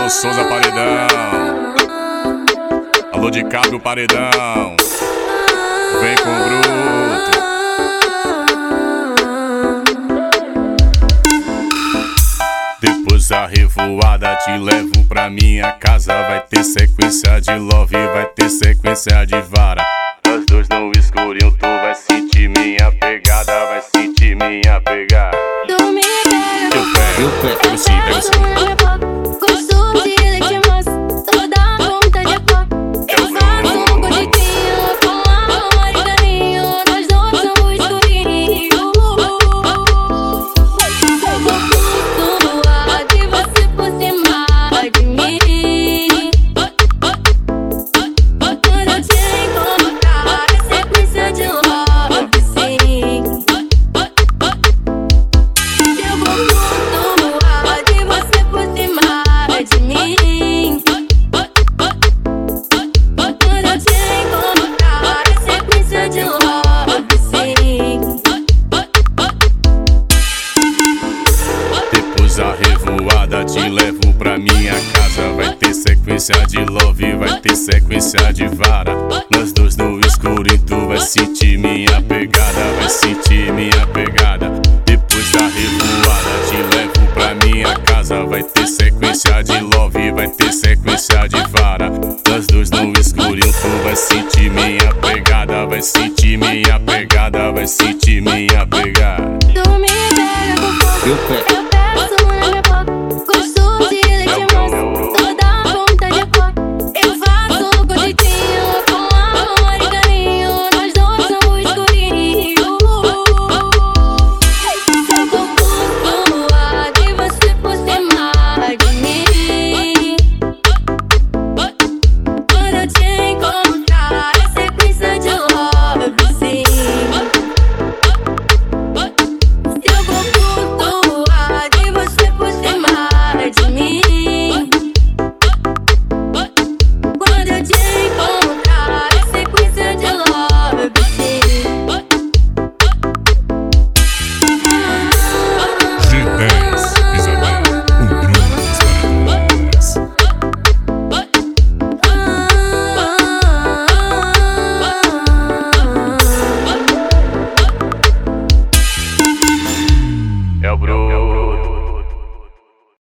Alô Souza Paredão, alô de Cabo Paredão, vem com o bruto. Depois da revoada te levo pra minha casa. Vai ter sequência de love, vai ter sequência de vara. Nós dois no escurinho, tu vai sentir minha pegada, vai sentir minha pegada. Tu me pega, Eu pego, eu sim, pego sim. gosto de leite moça, toda ponta de pó. Eu faço um gordinho com amor e carinho. Nós dois somos escurinho. Eu vou flutuar de você por cima de mim. Quando eu te encontrar, é sequência de love, sim. Eu vou flutuar de você por cima de mim. Quando eu te encontrar, é sequência de love, sim. Depois da revoada te levo pra minha casa. Vai ter sequência de love, vai ter sequência de vara. Nós dois no escurinho, tu vai sentir minha pegada, vai sentir minha pegada. Depois da revoada te levo pra minha casa. Vai ter sequência de love, vai ter sequência de vara. Nós dois no escurinho, tu vai sentir minha pegada, vai sentir minha pegada, vai sentir minha pegada. Tu me pega com fogo, Eu pego.